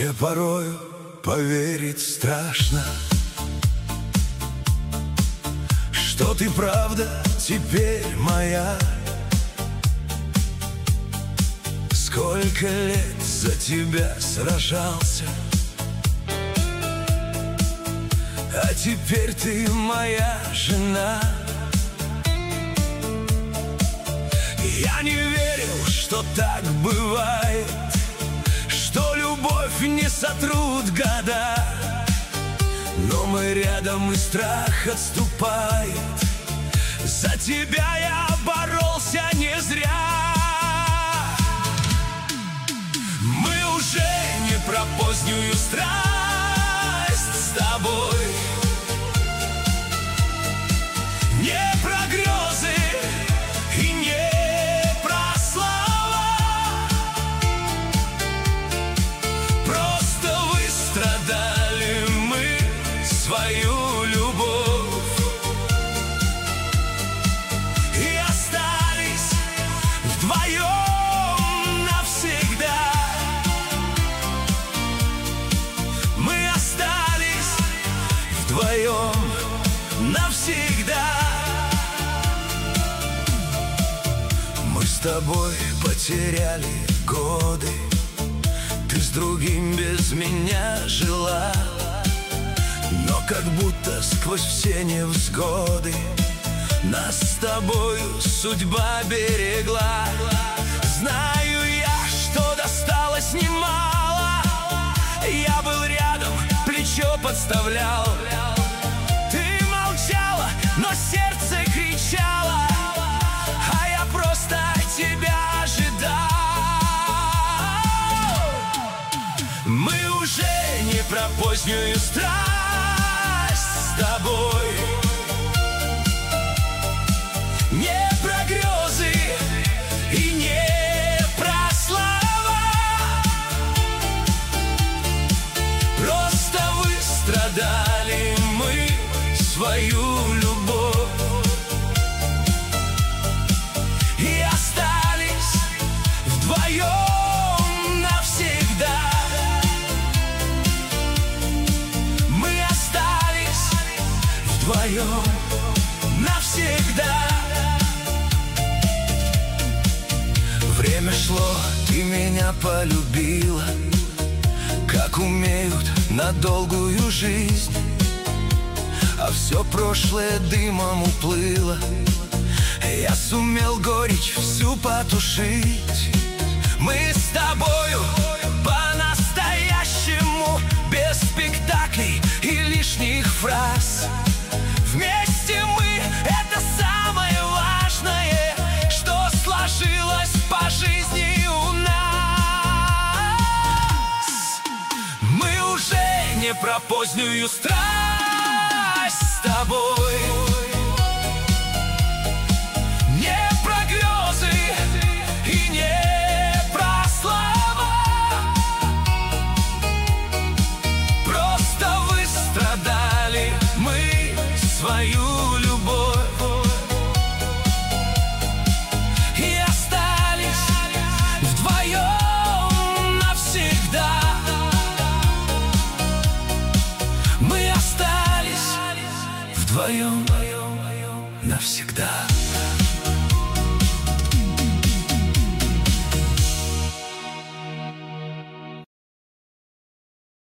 Мне порою поверить страшно, что ты правда теперь моя. Сколько лет за тебя сражался, а теперь ты моя жена. Я не верил, что так бывает, что любовь не сотрут года. Но мы рядом, и страх отступает. За тебя я боролся не зря. Мы уже не про позднюю страсть с тобой, не про грезы и не про слова. Просто выстрадали мы свою любовь и остались вдвоем навсегда. Мы остались вдвоем навсегда. Мы с тобой потеряли годы, ты с другим без меня жила. Но как будто сквозь все невзгоды нас с тобою судьба берегла. Знаю я, что досталось немало, я был рядом, плечо подставлял. Ты молчала, но сердце кричало, а я просто тебя ожидал. Мы уже не про позднюю страсть с тобой, не про грезы и не про слова. Просто выстрадали мы свою любовь и остались вдвоем навсегда. Мы остались вдвоем навсегда. Время шло, ты меня полюбила, как умеют на долгую жизнь. А все прошлое дымом уплыло, я сумел горечь всю потушить. Мы с тобою по-настоящему, без спектаклей и лишних фраз. Вместе мы — это самое важное, что сложилось по жизни у нас. Мы уже не про позднюю страсть с тобой, не про грезы и не про слова. Просто выстрадали мы свою любовь и остались вдвоем навсегда. Мы остались вдвоем навсегда.